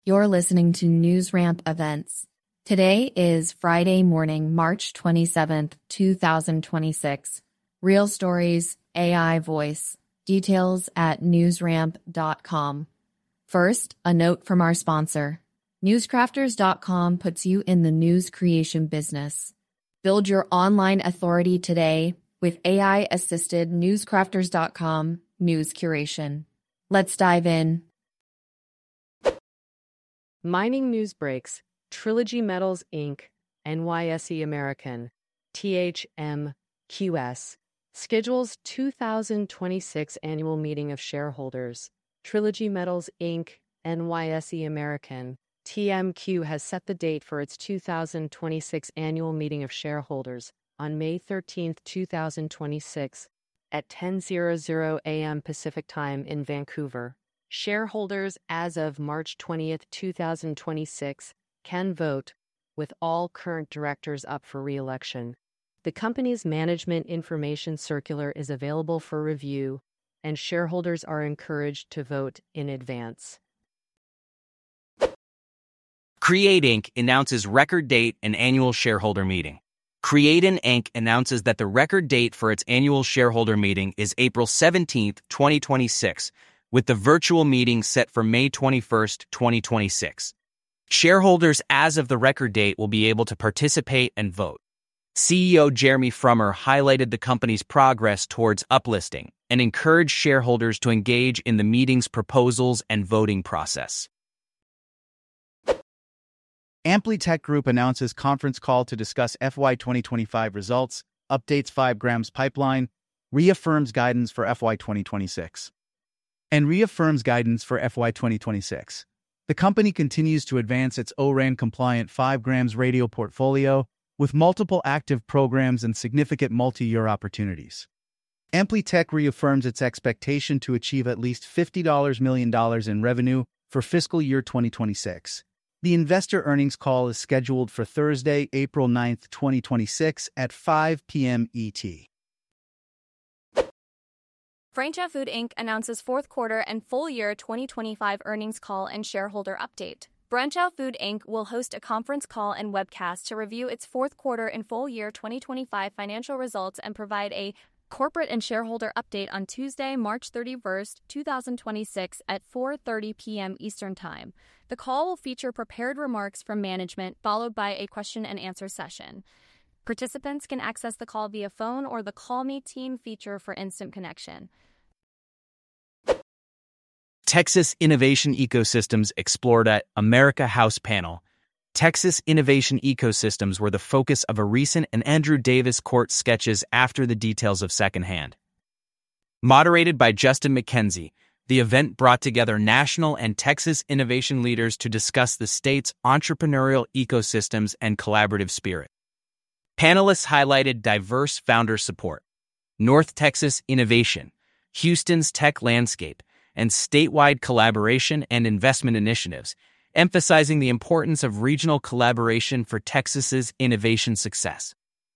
You're listening to NewsRamp Events. Today is Friday morning, March 27th, 2026. Real stories, AI voice. Details at newsramp.com. First, a note from our sponsor. Newscrafters.com puts you in the news creation business. Build your online authority today with AI-assisted Newscrafters.com news curation. Let's dive in. Mining News Breaks, Trilogy Metals Inc., NYSE American, THMQS, schedules 2026 Annual Meeting of Shareholders. Trilogy Metals Inc., NYSE American, TMQ has set the date for its 2026 Annual Meeting of Shareholders on May 13, 2026, at 10:00 a.m. Pacific Time in Vancouver. Shareholders as of March 20th, 2026 can vote, with all current directors up for re-election. The company's management information circular is available for review, and shareholders are encouraged to vote in advance. Create Inc. announces record date and annual shareholder meeting. Create Inc. announces that the record date for its annual shareholder meeting is April 17, 2026, with the virtual meeting set for May 21, 2026. Shareholders as of the record date will be able to participate and vote. CEO Jeremy Frommer highlighted the company's progress towards uplisting and encouraged shareholders to engage in the meeting's proposals and voting process. Amplitech Group announces conference call to discuss FY 2025 results, updates 5 grams pipeline, reaffirms guidance for FY 2026. And reaffirms guidance for FY 2026. The company continues to advance its ORAN-compliant 5 grams radio portfolio with multiple active programs and significant multi-year opportunities. Amplitech reaffirms its expectation to achieve at least $50 million in revenue for fiscal year 2026. The investor earnings call is scheduled for Thursday, April 9, 2026 at 5 p.m. ET. Franchia Food Inc. announces fourth quarter and full year 2025 earnings call and shareholder update. Franchia Food Inc. will host a conference call and webcast to review its fourth quarter and full year 2025 financial results and provide a corporate and shareholder update on Tuesday, March 31st, 2026 at 4:30 p.m. Eastern Time. The call will feature prepared remarks from management, followed by a question and answer session. Participants can access the call via phone or the Call Me Team feature for instant connection. Texas Innovation Ecosystems explored at America House panel. Texas Innovation Ecosystems were the focus of a recent and Andrew Davis Court sketches after the details of secondhand. Moderated by Justin McKenzie, the event brought together national and Texas innovation leaders to discuss the state's entrepreneurial ecosystems and collaborative spirit. Panelists highlighted diverse founder support, North Texas innovation, Houston's tech landscape, and statewide collaboration and investment initiatives, emphasizing the importance of regional collaboration for Texas's innovation success.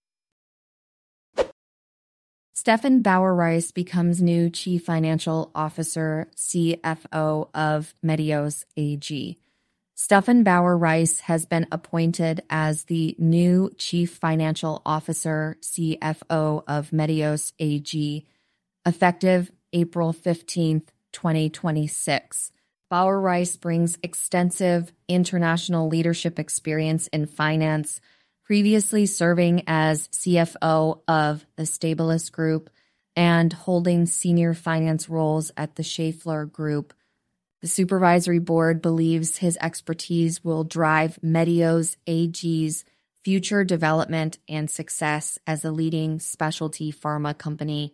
Stefan Bauer-Rice becomes new Chief Financial Officer, CFO of Medios AG. Stefan Bauer-Rice has been appointed as the new Chief Financial Officer, CFO of Medios AG, effective April 15th, 2026. Bauer-Rice brings extensive international leadership experience in finance, previously serving as CFO of the Stabilis Group and holding senior finance roles at the Schaeffler Group. The supervisory board believes his expertise will drive Medios AG's future development and success as a leading specialty pharma company.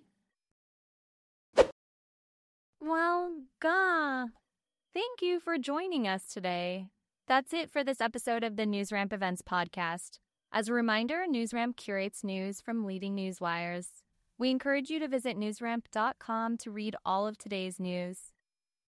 Well, thank you for joining us today. That's it for this episode of the NewsRamp Events podcast. As a reminder, NewsRamp curates news from leading news wires. We encourage you to visit newsramp.com to read all of today's news.